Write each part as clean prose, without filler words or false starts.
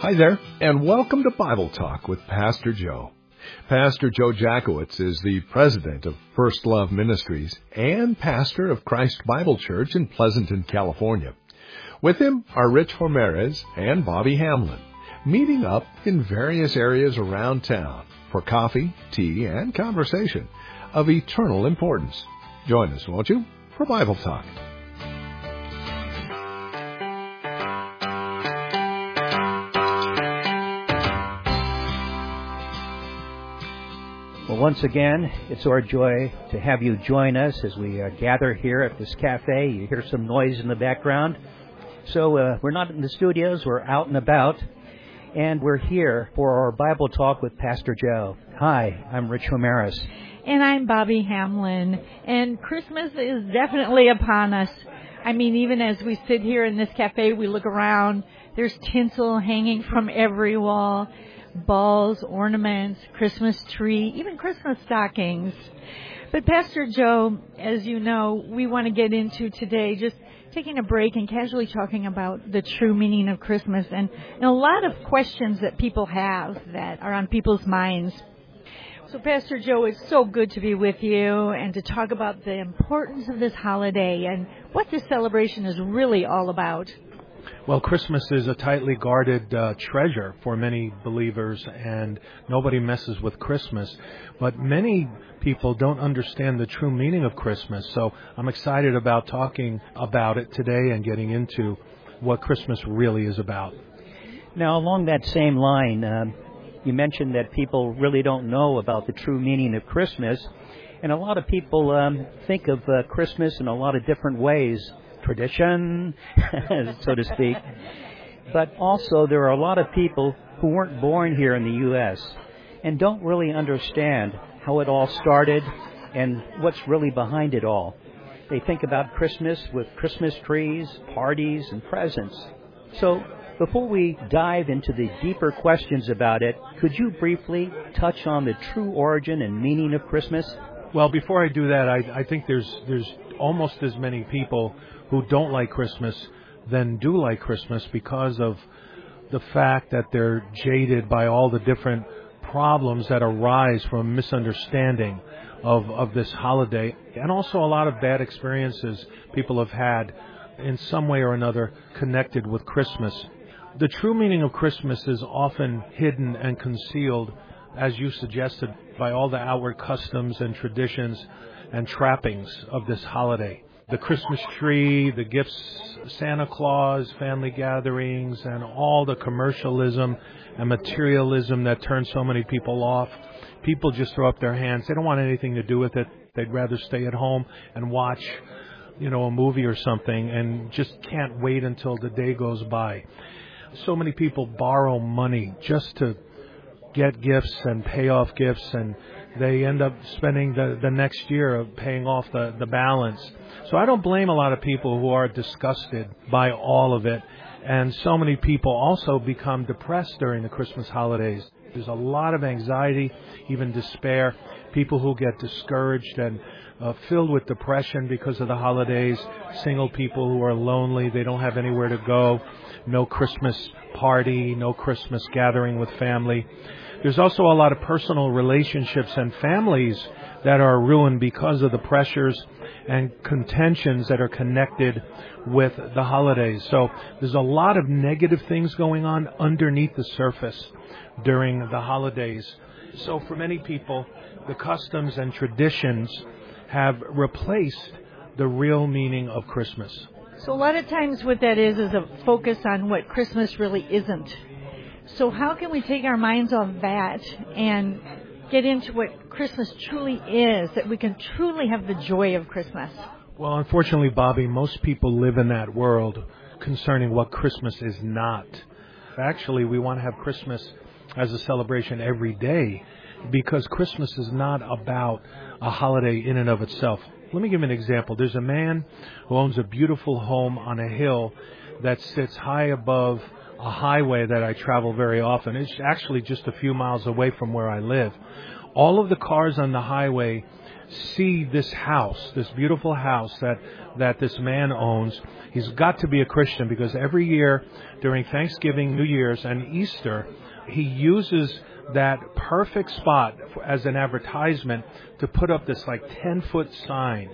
Hi there, and welcome to Bible Talk with Pastor Joe. Pastor Joe Jackowitz is the president of First Love Ministries and pastor of Christ Bible Church in Pleasanton, California. With him are Rich Ramirez and Bobby Hamlin, meeting up in various areas around town for coffee, tea, and conversation of eternal importance. Join us, won't you, for Bible Talk. Well, once again, it's our joy to have you join us as we gather here at this cafe. You hear some noise in the background. So we're not in the studios, we're out and about, and we're here for our Bible Talk with Pastor Joe. Hi, I'm Rich Ramirez. And I'm Bobby Hamlin. And Christmas is definitely upon us. I mean, even as we sit here in this cafe, we look around, there's tinsel hanging from every wall. Balls, ornaments, Christmas tree, even Christmas stockings. But Pastor Joe, as you know, we want to get into today just taking a break and casually talking about the true meaning of Christmas and a lot of questions that people have that are on people's minds. So Pastor Joe, it's so good to be with you and to talk about the importance of this holiday and what this celebration is really all about. Well, Christmas is a tightly guarded treasure for many believers, and nobody messes with Christmas. But many people don't understand the true meaning of Christmas, so I'm excited about talking about it today and getting into what Christmas really is about. Now, along that same line, you mentioned that people really don't know about the true meaning of Christmas, and a lot of people think of Christmas in a lot of different ways. Tradition, so to speak. But also there are a lot of people who weren't born here in the U.S. and don't really understand how it all started and what's really behind it all. They think about Christmas with Christmas trees, parties, and presents. So before we dive into the deeper questions about it, could you briefly touch on the true origin and meaning of Christmas? Well, before I do that, I think there's almost as many people who don't like Christmas than do like Christmas because of the fact that they're jaded by all the different problems that arise from misunderstanding of this holiday, and also a lot of bad experiences people have had in some way or another connected with Christmas. The true meaning of Christmas is often hidden and concealed, as you suggested, by all the outward customs and traditions and trappings of this holiday. The Christmas tree, the gifts, Santa Claus, family gatherings, and all the commercialism and materialism that turns so many people off. People just throw up their hands. They don't want anything to do with it. They'd rather stay at home and watch, a movie or something and just can't wait until the day goes by. So many people borrow money just to get gifts and pay off gifts, and they end up spending the next year paying off the balance. So I don't blame a lot of people who are disgusted by all of it. And so many people also become depressed during the Christmas holidays. There's a lot of anxiety, even despair, people who get discouraged and filled with depression because of the holidays, single people who are lonely, they don't have anywhere to go, no Christmas party, no Christmas gathering with family. There's also a lot of personal relationships and families that are ruined because of the pressures and contentions that are connected with the holidays. So there's a lot of negative things going on underneath the surface during the holidays. So for many people, the customs and traditions have replaced the real meaning of Christmas. So a lot of times what that is a focus on what Christmas really isn't. So how can we take our minds off that and get into what Christmas truly is, that we can truly have the joy of Christmas? Well, unfortunately, Bobby, most people live in that world concerning what Christmas is not. Actually, we want to have Christmas as a celebration every day because Christmas is not about a holiday in and of itself. Let me give you an example. There's a man who owns a beautiful home on a hill that sits high above a highway that I travel very often. It's actually just a few miles away from where I live. all of the cars on the highway see this house, this beautiful house that this man owns. He's got to be a Christian because every year during Thanksgiving, New Year's, and Easter, he uses that perfect spot as an advertisement to put up this like 10-foot sign.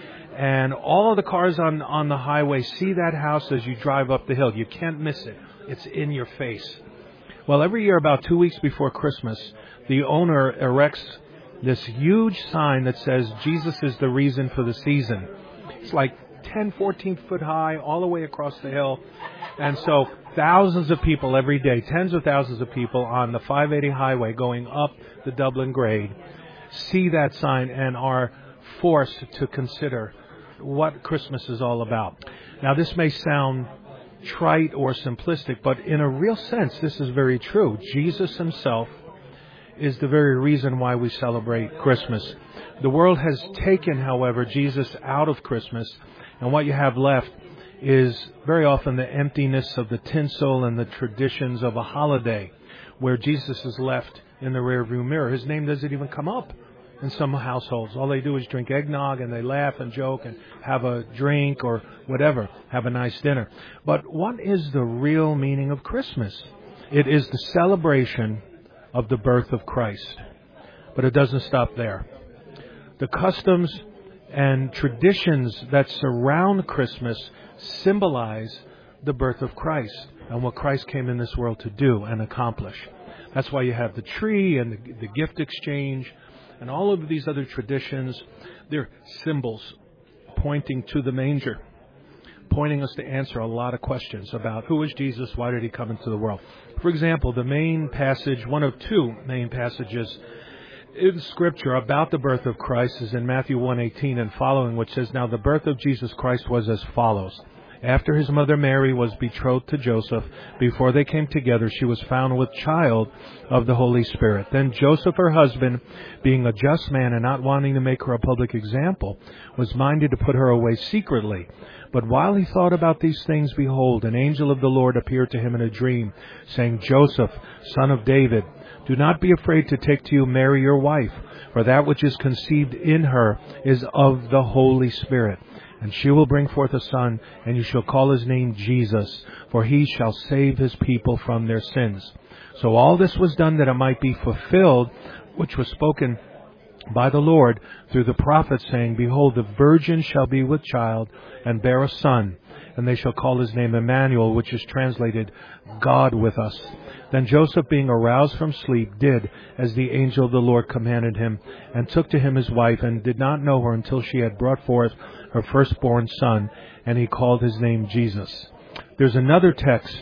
And all of the cars on the highway see that house as you drive up the hill. You can't miss it. It's in your face. Well, every year about 2 weeks before Christmas, the owner erects this huge sign that says, Jesus is the reason for the season. It's like 10, 14 foot high all the way across the hill. And so thousands of people every day, tens of thousands of people on the 580 highway going up the Dublin grade, see that sign and are forced to consider what Christmas is all about. Now, this may sound trite or simplistic, but in a real sense, this is very true. Jesus himself is the very reason why we celebrate Christmas. The world has taken, however, Jesus out of Christmas, and what you have left is very often the emptiness of the tinsel and the traditions of a holiday, where Jesus is left in the rearview mirror. His name doesn't even come up in some households. All they do is drink eggnog and they laugh and joke and have a drink or whatever, have a nice dinner. But what is the real meaning of Christmas? It is the celebration of the birth of Christ. But it doesn't stop there. The customs and traditions that surround Christmas symbolize the birth of Christ and what Christ came in this world to do and accomplish. That's why you have the tree and the gift exchange and all of these other traditions. They're symbols pointing to the manger, pointing us to answer a lot of questions about who is Jesus, why did he come into the world. For example, the main passage, one of two main passages in Scripture about the birth of Christ is in Matthew 1:18 and following, which says, Now the birth of Jesus Christ was as follows. After his mother Mary was betrothed to Joseph, before they came together, she was found with child of the Holy Spirit. Then Joseph, her husband, being a just man and not wanting to make her a public example, was minded to put her away secretly. But while he thought about these things, behold, an angel of the Lord appeared to him in a dream, saying, Joseph, son of David, do not be afraid to take to you Mary your wife, for that which is conceived in her is of the Holy Spirit. And she will bring forth a son, and you shall call his name Jesus, for he shall save his people from their sins. So all this was done that it might be fulfilled, which was spoken by the Lord through the prophet, saying, Behold, the virgin shall be with child, and bear a son, and they shall call his name Emmanuel, which is translated, God with us. Then Joseph, being aroused from sleep, did as the angel of the Lord commanded him, and took to him his wife, and did not know her until she had brought forth her firstborn son, and he called his name Jesus. There's another text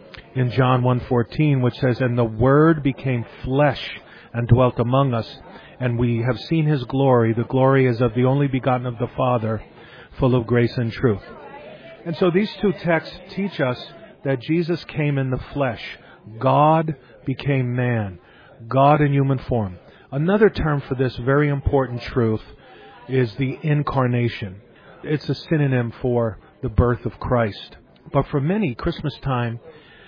in John 1:14 which says, And the Word became flesh and dwelt among us, and we have seen his glory. The glory is of the only begotten of the Father, full of grace and truth. And so these two texts teach us that Jesus came in the flesh. God became man, God in human form. Another term for this very important truth is the incarnation. It's a synonym for the birth of Christ. But for many, Christmas time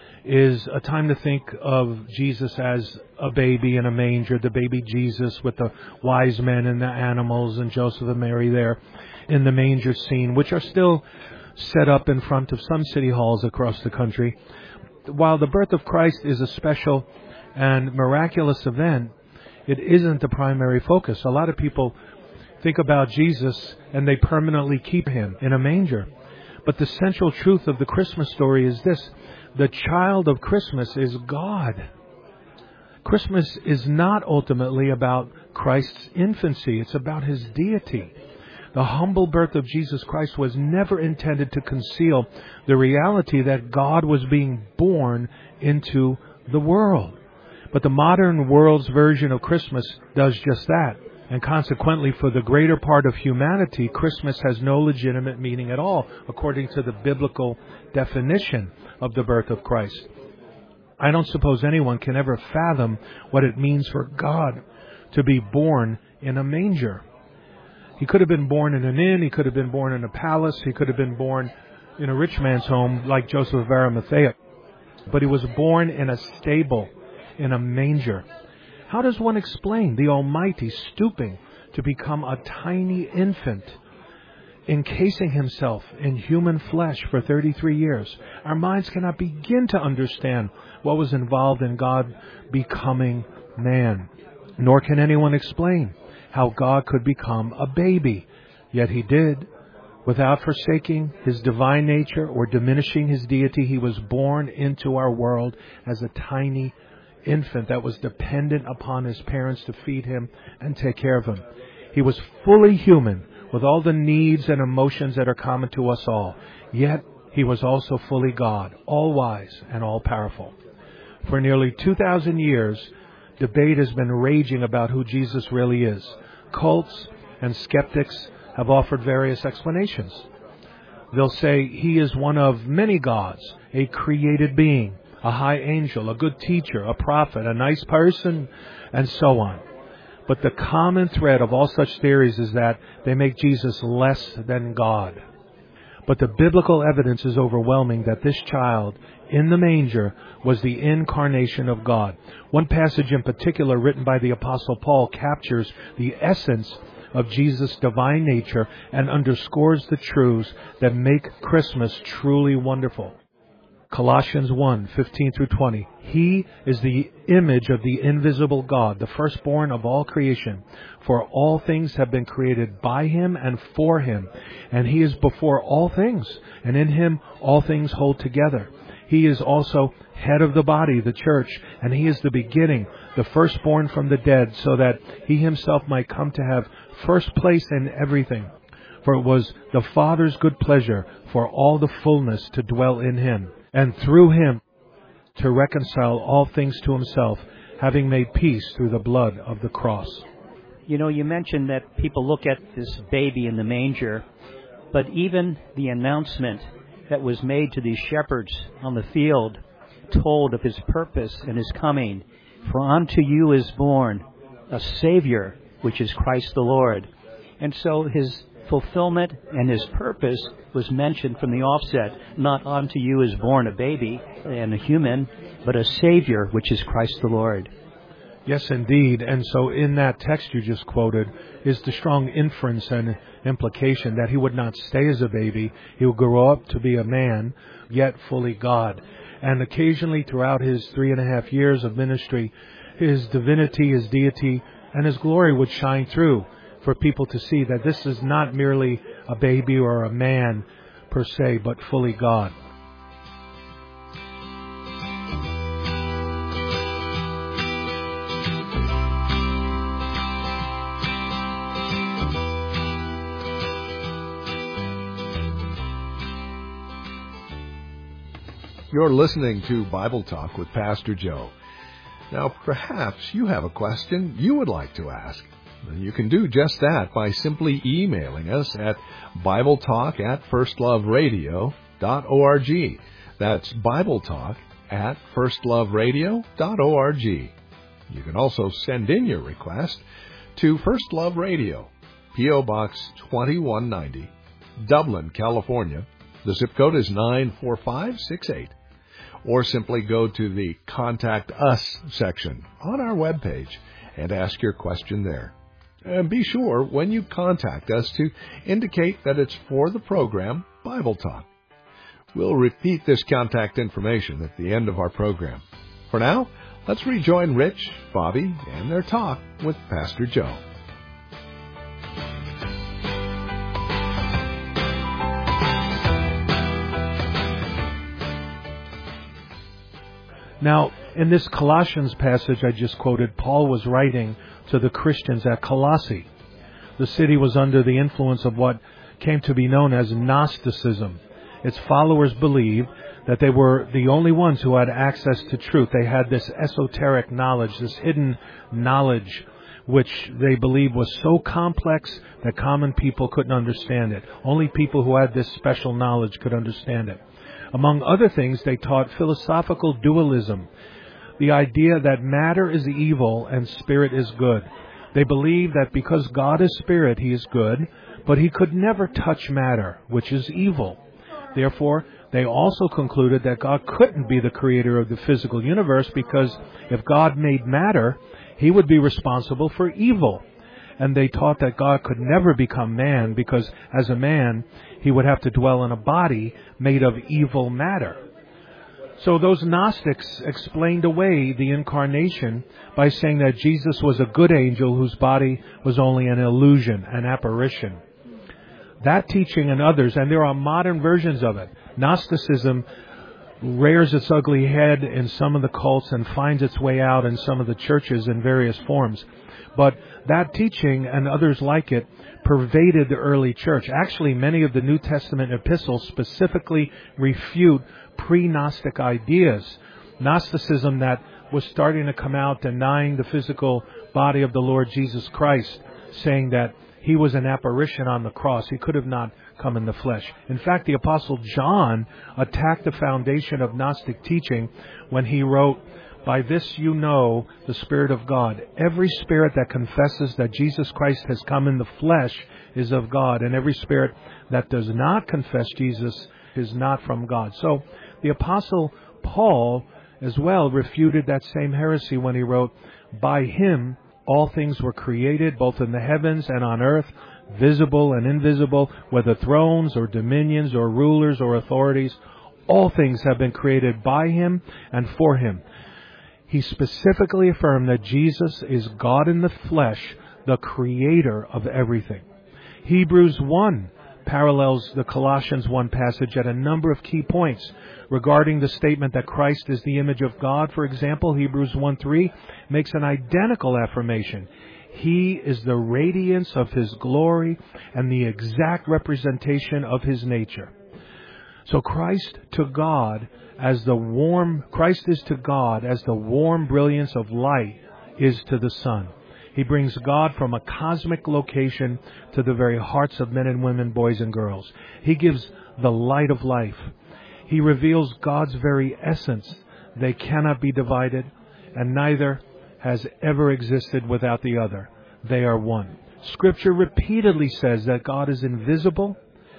is a time to think of Jesus as a baby in a manger, the baby Jesus with the wise men and the animals and Joseph and Mary there in the manger scene, which are still set up in front of some city halls across the country. While the birth of Christ is a special and miraculous event, it isn't the primary focus. A lot of people think about Jesus and they permanently keep him in a manger. But the central truth of the Christmas story is this: the child of Christmas is God. Christmas is not ultimately about Christ's infancy. It's about his deity. The humble birth of Jesus Christ was never intended to conceal the reality that God was being born into the world. But the modern world's version of Christmas does just that. And consequently, for the greater part of humanity, Christmas has no legitimate meaning at all, according to the biblical definition of the birth of Christ. I don't suppose anyone can ever fathom what it means for God to be born in a manger. He could have been born in an inn, he could have been born in a palace, he could have been born in a rich man's home like Joseph of Arimathea. But he was born in a stable, in a manger. How does one explain the Almighty stooping to become a tiny infant, encasing himself in human flesh for 33 years? Our minds cannot begin to understand what was involved in God becoming man. Nor can anyone explain how God could become a baby. Yet he did. Without forsaking his divine nature or diminishing his deity, he was born into our world as a tiny infant that was dependent upon his parents to feed him and take care of him. He was fully human with all the needs and emotions that are common to us all. Yet he was also fully God, all-wise and all-powerful. For nearly 2,000 years, debate has been raging about who Jesus really is. Cults and skeptics have offered various explanations. They'll say he is one of many gods, a created being, a high angel, a good teacher, a prophet, a nice person, and so on. But the common thread of all such theories is that they make Jesus less than God. But the biblical evidence is overwhelming that this child in the manger was the incarnation of God. One passage in particular, written by the Apostle Paul, captures the essence of Jesus' divine nature and underscores the truths that make Christmas truly wonderful. Colossians 1:15-20. He is the image of the invisible God, the firstborn of all creation. For all things have been created by him and for him. And he is before all things, and in him all things hold together. He is also head of the body, the church, and he is the beginning, the firstborn from the dead, so that he himself might come to have first place in everything. For it was the Father's good pleasure for all the fullness to dwell in him, and through him to reconcile all things to himself, having made peace through the blood of the cross. You know, you mentioned that people look at this baby in the manger, but even the announcement that was made to these shepherds on the field told of his purpose and his coming. For unto you is born a Savior, which is Christ the Lord. And so his fulfillment and his purpose was mentioned from the offset. Not unto you is born a baby and a human, but a Savior, which is Christ the Lord. Yes, indeed. And so in that text you just quoted is the strong inference and implication that he would not stay as a baby. He would grow up to be a man, yet fully God. And occasionally throughout his 3.5 years of ministry, his divinity, his deity, and his glory would shine through for people to see that this is not merely a baby or a man per se, but fully God. You're listening to Bible Talk with Pastor Joe. Now, perhaps you have a question you would like to ask. You can do just that by simply emailing us at BibleTalk@firstloveradio.org. That's BibleTalk@firstloveradio.org. You can also send in your request to First Love Radio, P.O. Box 2190, Dublin, California. The zip code is 94568. Or simply go to the Contact Us section on our webpage and ask your question there. And be sure, when you contact us, to indicate that it's for the program Bible Talk. We'll repeat this contact information at the end of our program. For now, let's rejoin Rich, Bobby, and their talk with Pastor Joe. Now, in this Colossians passage I just quoted, Paul was writing to the Christians at Colossae. The city was under the influence of what came to be known as Gnosticism. Its followers believed that they were the only ones who had access to truth. They had this esoteric knowledge, this hidden knowledge, which they believed was so complex that common people couldn't understand it. Only people who had this special knowledge could understand it. Among other things, they taught philosophical dualism, the idea that matter is evil and spirit is good. They believed that because God is spirit, he is good, but he could never touch matter, which is evil. Therefore, they also concluded that God couldn't be the creator of the physical universe, because if God made matter, he would be responsible for evil. And they taught that God could never become man because as a man, he would have to dwell in a body made of evil matter. So those Gnostics explained away the incarnation by saying that Jesus was a good angel whose body was only an illusion, an apparition. That teaching and others, and there are modern versions of it. Gnosticism rears its ugly head in some of the cults and finds its way out in some of the churches in various forms. But that teaching and others like it pervaded the early church. Actually, many of the New Testament epistles specifically refute pre-Gnostic ideas. Gnosticism that was starting to come out denying the physical body of the Lord Jesus Christ, saying that he was an apparition on the cross. He could have not come in the flesh. In fact, the Apostle John attacked the foundation of Gnostic teaching when he wrote, "By this you know the Spirit of God. Every spirit that confesses that Jesus Christ has come in the flesh is of God, and every spirit that does not confess Jesus is not from God." So the Apostle Paul as well refuted that same heresy when he wrote, "By him all things were created, both in the heavens and on earth, visible and invisible, whether thrones or dominions or rulers or authorities. All things have been created by him and for him." He specifically affirmed that Jesus is God in the flesh, the creator of everything. Hebrews 1 parallels the Colossians 1 passage at a number of key points. Regarding the statement that Christ is the image of God, for example, Hebrews 1:3 makes an identical affirmation. He is the radiance of his glory and the exact representation of his nature. So Christ is to God as the warm brilliance of light is to the sun. He brings God from a cosmic location to the very hearts of men and women, boys and girls. He gives the light of life. He reveals God's very essence. They cannot be divided, and neither has ever existed without the other. They are one. Scripture repeatedly says that God is invisible,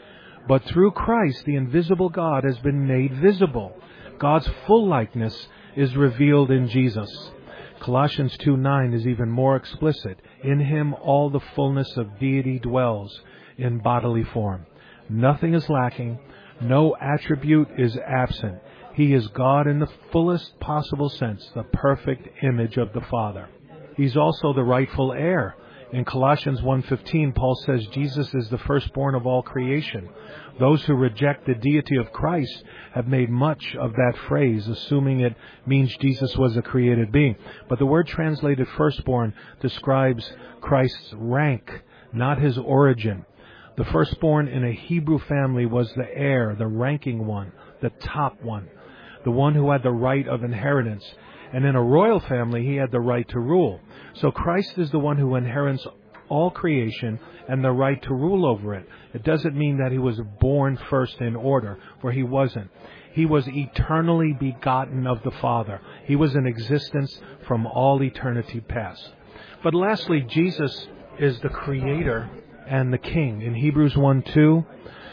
but through Christ, the invisible God has been made visible. God's full likeness is revealed in Jesus. Colossians 2:9 is even more explicit. In him all the fullness of deity dwells in bodily form. Nothing is lacking. No attribute is absent. He is God in the fullest possible sense, the perfect image of the Father. He's also the rightful heir. In Colossians 1:15, Paul says Jesus is the firstborn of all creation. Those who reject the deity of Christ have made much of that phrase, assuming it means Jesus was a created being. But the word translated firstborn describes Christ's rank, not his origin. The firstborn in a Hebrew family was the heir, the ranking one, the top one, the one who had the right of inheritance. And in a royal family, he had the right to rule. So Christ is the one who inherits all creation and the right to rule over it. It doesn't mean that he was born first in order, for he wasn't. He was eternally begotten of the Father. He was in existence from all eternity past. But lastly, Jesus is the creator and the king. In Hebrews 1:2,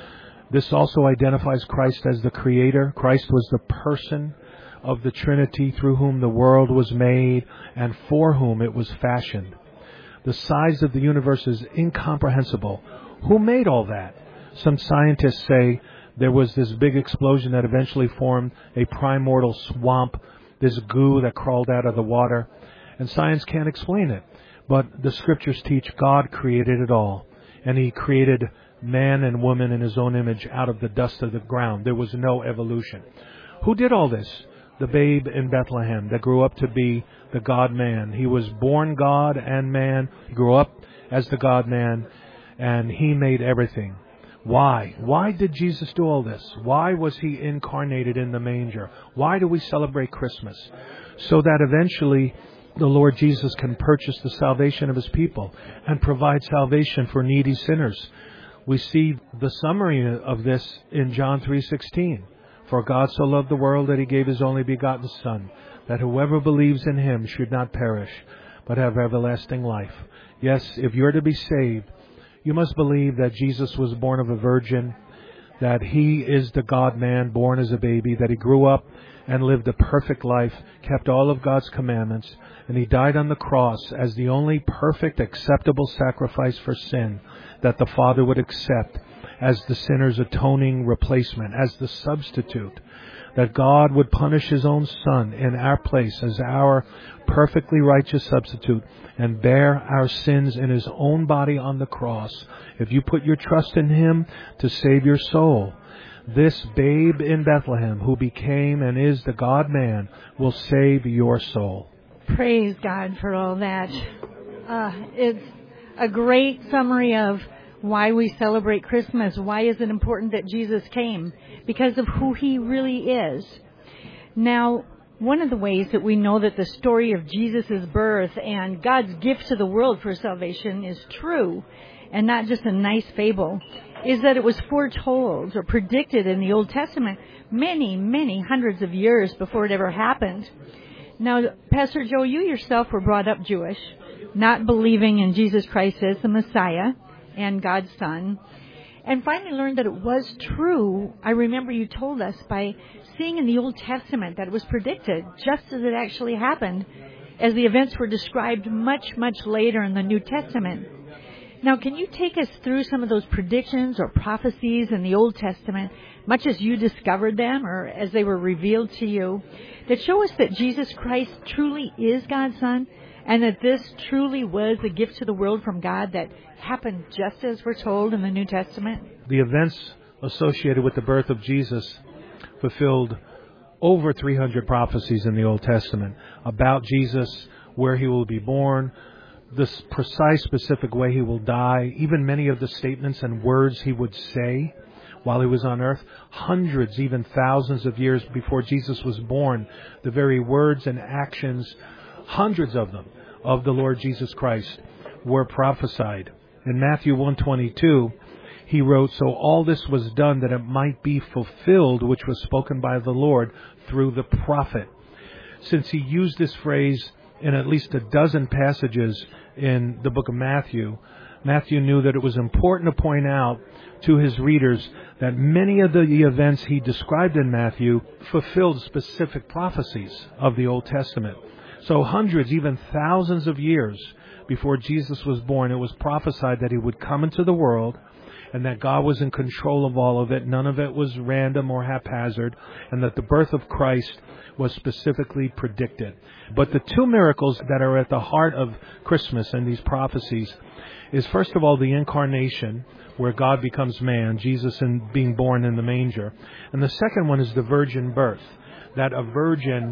this also identifies Christ as the creator. Christ was the person of the Trinity through whom the world was made and for whom it was fashioned. The size of the universe is incomprehensible. Who made all that? Some scientists say there was this big explosion that eventually formed a primordial swamp, this goo that crawled out of the water, and science can't explain it. But the scriptures teach God created it all, and he created man and woman in his own image out of the dust of the ground. There was no evolution. Who did all this? The babe in Bethlehem that grew up to be the God-man. He was born God and man. He grew up as the God-man, and he made everything. Why? Why did Jesus do all this? Why was he incarnated in the manger? Why do we celebrate Christmas? So that eventually the Lord Jesus can purchase the salvation of his people and provide salvation for needy sinners. We see the summary of this in John 3:16. For God so loved the world that he gave his only begotten Son, that whoever believes in him should not perish, but have everlasting life. Yes, if you're to be saved, you must believe that Jesus was born of a virgin, that he is the God-man born as a baby, that he grew up and lived a perfect life, kept all of God's commandments, and He died on the cross as the only perfect, acceptable sacrifice for sin that the Father would accept as the sinner's atoning replacement, as the substitute, that God would punish His own Son in our place as our perfectly righteous substitute and bear our sins in His own body on the cross. If you put your trust in Him to save your soul, this babe in Bethlehem who became and is the God-man will save your soul. Praise God for all that. It's a great summary of why we celebrate Christmas. Why is it important that Jesus came? Because of who He really is. Now, one of the ways that we know that the story of Jesus' birth and God's gift to the world for salvation is true and not just a nice fable is that it was foretold or predicted in the Old Testament many, many hundreds of years before it ever happened. Now, Pastor Joe, you yourself were brought up Jewish, not believing in Jesus Christ as the Messiah and God's Son, and finally learned that it was true. I remember you told us by seeing in the Old Testament that it was predicted just as it actually happened, as the events were described much, much later in the New Testament. Now, can you take us through some of those predictions or prophecies in the Old Testament, much as you discovered them or as they were revealed to you, that show us that Jesus Christ truly is God's Son and that this truly was a gift to the world from God that happened just as we're told in the New Testament? The events associated with the birth of Jesus fulfilled over 300 prophecies in the Old Testament about Jesus, where He will be born, the precise, specific way He will die, even many of the statements and words He would say while He was on earth, hundreds, even thousands of years before Jesus was born, the very words and actions, hundreds of them, of the Lord Jesus Christ were prophesied. In Matthew 1:22, He wrote, "So all this was done that it might be fulfilled, which was spoken by the Lord through the prophet." Since He used this phrase in at least a dozen passages in the book of Matthew, Matthew knew that it was important to point out to his readers that many of the events he described in Matthew fulfilled specific prophecies of the Old Testament. So hundreds, even thousands of years before Jesus was born, it was prophesied that He would come into the world and that God was in control of all of it. None of it was random or haphazard, and that the birth of Christ was specifically predicted. But the two miracles that are at the heart of Christmas and these prophecies is, first of all, the incarnation, where God becomes man, Jesus being born in the manger. And the second one is the virgin birth, that a virgin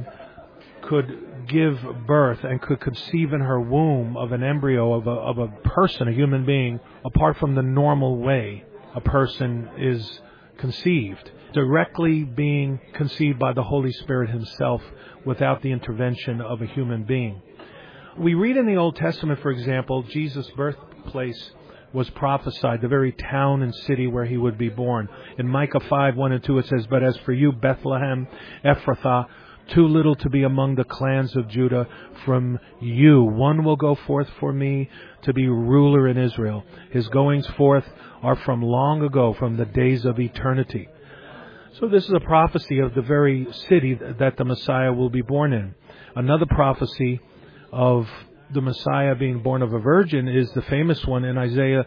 could give birth and could conceive in her womb of an embryo of a person, a human being, apart from the normal way a person is conceived, directly being conceived by the Holy Spirit Himself without the intervention of a human being. We read in the Old Testament, for example, Jesus' birthplace was prophesied, the very town and city where He would be born. In Micah 5:1-2 it says, "But as for you, Bethlehem Ephrathah, too little to be among the clans of Judah, from you one will go forth for me to be ruler in Israel. His goings forth are from long ago, from the days of eternity." So this is a prophecy of the very city that the Messiah will be born in. Another prophecy of the Messiah being born of a virgin is the famous one in Isaiah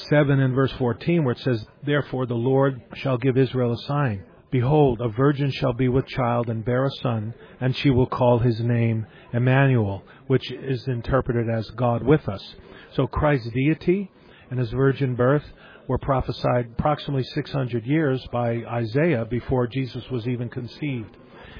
7:14, where it says, "Therefore the Lord shall give Israel a sign. Behold, a virgin shall be with child and bear a son, and she will call his name Emmanuel," which is interpreted as God with us. So Christ's deity and His virgin birth were prophesied approximately 600 years by Isaiah before Jesus was even conceived.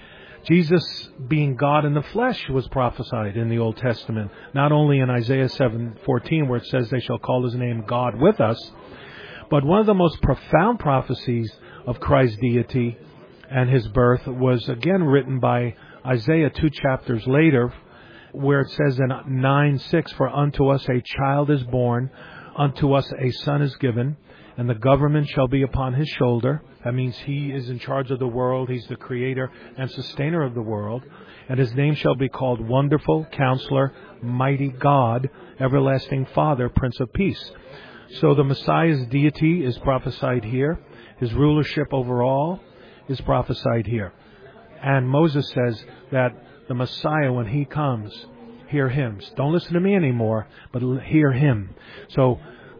Jesus being God in the flesh was prophesied in the Old Testament, not only in Isaiah 7:14, where it says they shall call His name God with us, but one of the most profound prophecies of Christ's deity and His birth was again written by Isaiah 2 chapters later, where it says in 9:6, "For unto us a child is born, unto us a son is given, and the government shall be upon His shoulder." That means He is in charge of the world. He's the creator and sustainer of the world. "And His name shall be called Wonderful, Counselor, Mighty God, Everlasting Father, Prince of Peace." So the Messiah's deity is prophesied here. His rulership over all is prophesied here. And Moses says that the Messiah, when He comes, hear him. Don't listen to me anymore, but hear him. So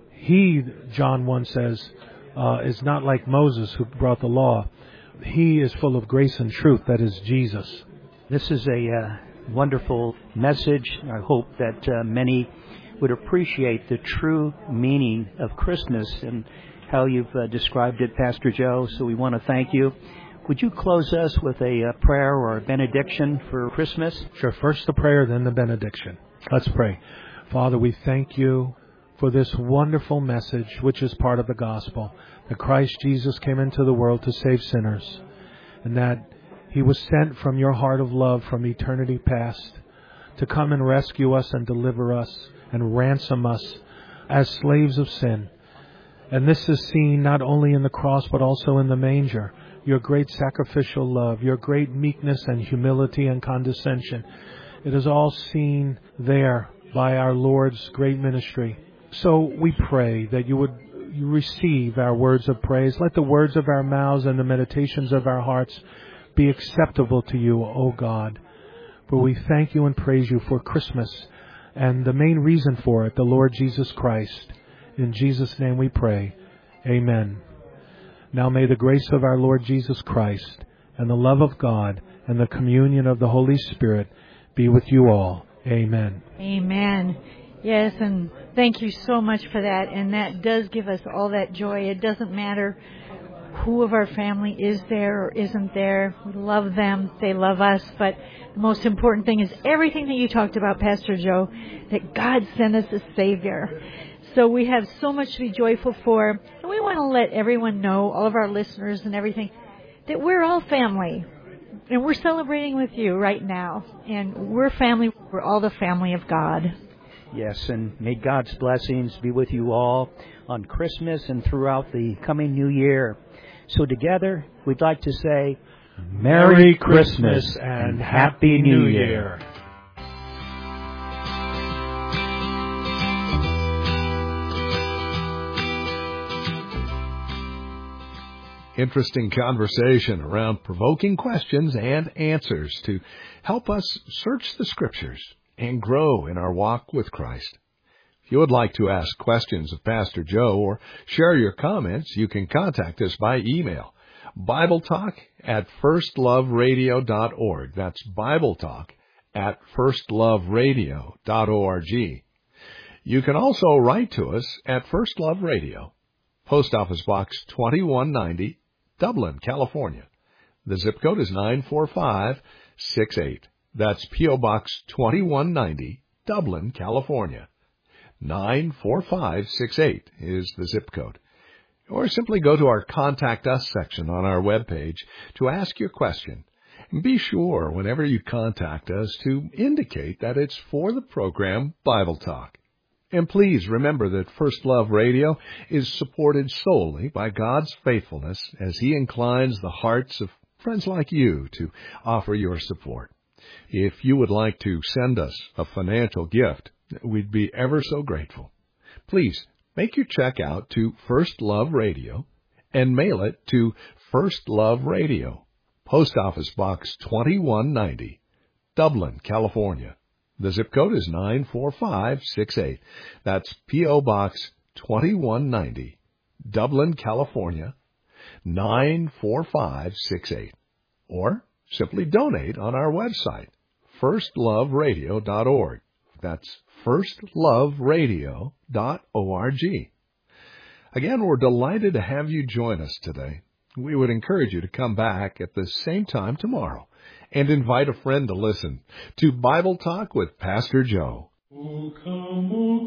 he, John 1 says, is not like Moses who brought the law. He is full of grace and truth. That is Jesus. This is a wonderful message. I hope that many would appreciate the true meaning of Christmas and how you've described it, Pastor Joe. So we want to thank you. Would you close us with a prayer or a benediction for Christmas? Sure. First the prayer, then the benediction. Let's pray. Father, we thank you for this wonderful message, which is part of the gospel, that Christ Jesus came into the world to save sinners, and that he was sent from your heart of love from eternity past to come and rescue us and deliver us and ransom us as slaves of sin. And this is seen not only in the cross but also in the manger. Your great sacrificial love, your great meekness and humility and condescension. It is all seen there by our Lord's great ministry. So we pray that you receive our words of praise. Let the words of our mouths and the meditations of our hearts be acceptable to you, O God. For we thank you and praise you for Christmas and the main reason for it, the Lord Jesus Christ. In Jesus' name we pray. Amen. Now may the grace of our Lord Jesus Christ and the love of God and the communion of the Holy Spirit be with you all. Amen. Amen. Yes, and thank you so much for that. And that does give us all that joy. It doesn't matter who of our family is there or isn't there. We love them. They love us. But the most important thing is everything that you talked about, Pastor Joe, that God sent us a Savior. So we have so much to be joyful for. And we want to let everyone know, all of our listeners and everything, that we're all family. And we're celebrating with you right now. And we're family. We're all the family of God. Yes, and may God's blessings be with you all on Christmas and throughout the coming new year. So together, we'd like to say, Merry Christmas and Happy New Year. Interesting conversation around provoking questions and answers to help us search the Scriptures and grow in our walk with Christ. If you would like to ask questions of Pastor Joe or share your comments, you can contact us by email, BibleTalk@firstloveradio.org. That's BibleTalk@firstloveradio.org. You can also write to us at First Love Radio, Post Office Box 2190, Dublin, California. The zip code is 94568. That's P.O. Box 2190, Dublin, California. 94568 is the zip code. Or simply go to our Contact Us section on our webpage to ask your question. And be sure, whenever you contact us, to indicate that it's for the program Bible Talk. And please remember that First Love Radio is supported solely by God's faithfulness as He inclines the hearts of friends like you to offer your support. If you would like to send us a financial gift, we'd be ever so grateful. Please make your check out to First Love Radio and mail it to First Love Radio, Post Office Box 2190, Dublin, California. The zip code is 94568. That's P.O. Box 2190, Dublin, California, 94568. Or simply donate on our website, firstloveradio.org. That's firstloveradio.org. Again, we're delighted to have you join us today. We would encourage you to come back at the same time tomorrow and invite a friend to listen to Bible Talk with Pastor Joe. O come,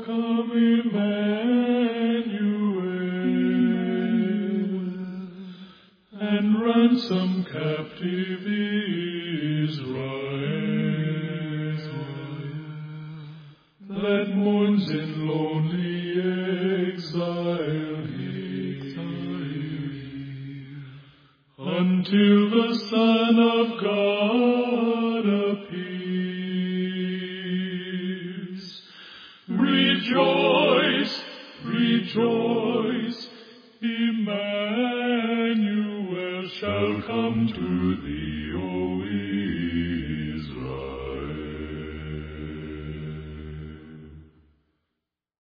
Emmanuel, and ransom captive Israel, that mourns in lonely exile here, until the Son of God appears. Rejoice, rejoice, Emmanuel shall come to thee, O